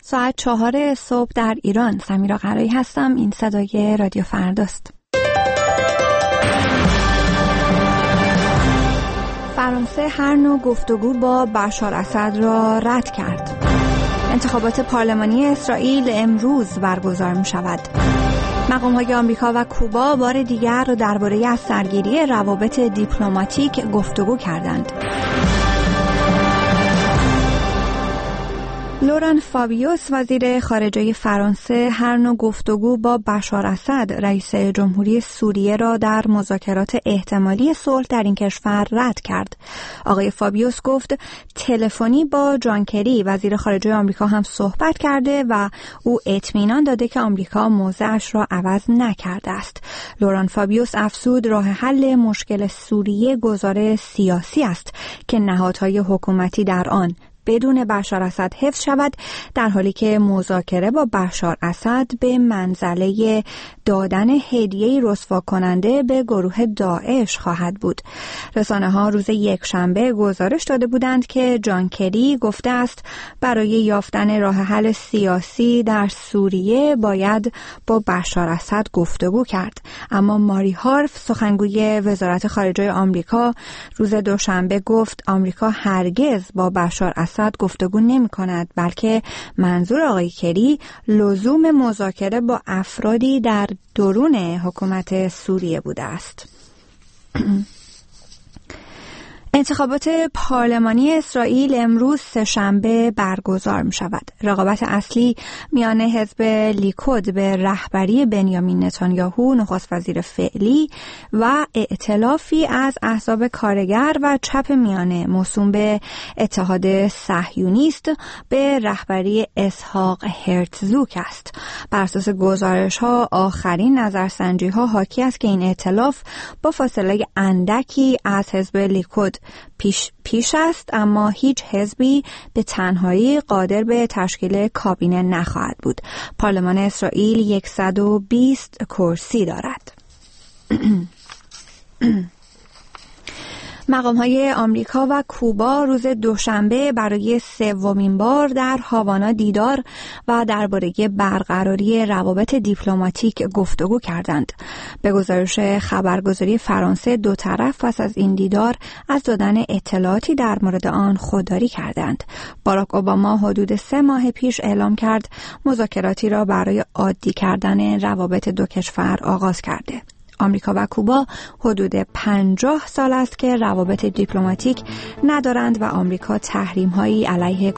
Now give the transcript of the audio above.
ساعت 4 صبح در ایران. سمیرا قرایی هستم. این صدای رادیو فرداست. فرانسه هر نوع گفتگو با بشار اسد را رد کرد. انتخابات پارلمانی اسرائیل امروز برگزار می شود. مقام‌های آمریکا و کوبا بار دیگر درباره از سرگیری روابط دیپلماتیک گفتگو کردند. لوران فابیوس وزیر خارجه فرانسه هر نوع گفتگو با بشار اسد رئیس جمهوری سوریه را در مذاکرات احتمالی صلح در این کشور رد کرد. آقای فابیوس گفت تلفنی با جان کری وزیر خارجه آمریکا هم صحبت کرده و او اطمینان داده که آمریکا موضعش را عوض نکرده است. لوران فابیوس افزود راه حل مشکل سوریه گزار سیاسی است که نهادهای حکومتی در آن بدون بشار اسد حفظ شود، در حالی که مذاکره با بشار اسد به منزله دادن هدیه‌ای رسوا کننده به گروه داعش خواهد بود. رسانه‌ها روز یکشنبه گزارش داده بودند که جان کری گفته است برای یافتن راه حل سیاسی در سوریه باید با بشار اسد گفتگو کرد. اما ماری هارف سخنگوی وزارت خارجه آمریکا روز دوشنبه گفت آمریکا هرگز با بشار اسد گفتگو نمی کند، بلکه منظور آقای کری لزوم مذاکره با افرادی در درون حکومت سوریه بوده است. انتخابات پارلمانی اسرائیل امروز سه‌شنبه برگزار می شود. رقابت اصلی میان حزب لیکود به رهبری بنیامین نتانیاهو نخست وزیر فعلی و ائتلافی از احزاب کارگر و چپ میانه موسوم به اتحاد صهیونیست به رهبری اسحاق هرتزوک است. بر اساس گزارش‌ها آخرین نظرسنجی‌ها حاکی است که این ائتلاف با فاصله اندکی از حزب لیکود پیش است، اما هیچ حزبی به تنهایی قادر به تشکیل کابینه نخواهد بود. پارلمان اسرائیل 120 کرسی دارد. مقام‌های آمریکا و کوبا روز دوشنبه برای سومین بار در هاوانا دیدار و درباره برقراری روابط دیپلماتیک گفتگو کردند. به گزارش خبرگزاری فرانسه دو طرف پس از این دیدار از دادن اطلاعاتی در مورد آن خودداری کردند. باراک اوباما حدود 3 ماه پیش اعلام کرد مذاکراتی را برای عادی کردن روابط دو کشور آغاز کرده. آمریکا و کوبا حدود 50 سال است که روابط دیپلماتیک ندارند و آمریکا تحریم‌هایی علیه